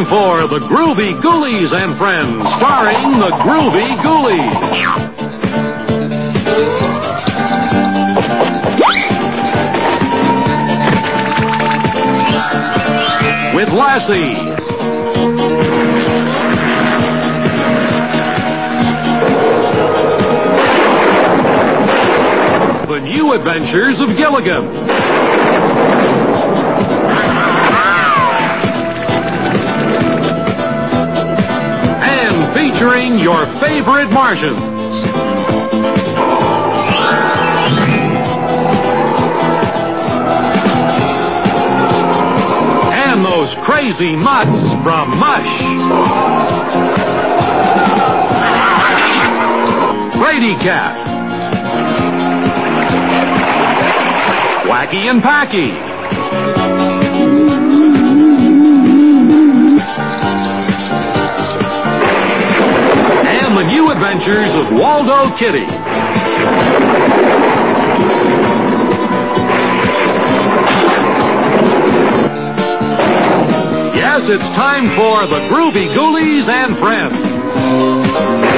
time for the Groovy Ghoulies and Friends, starring the Groovy Ghoulies. With Lassie. The New Adventures of Gilligan. And featuring your favorite Martians. And those crazy mutts from Mush. Brady Cat. Wacky and Packy. And the New Adventures of Waldo Kitty. Yes, it's time for the Groovy Ghoulies and Friends.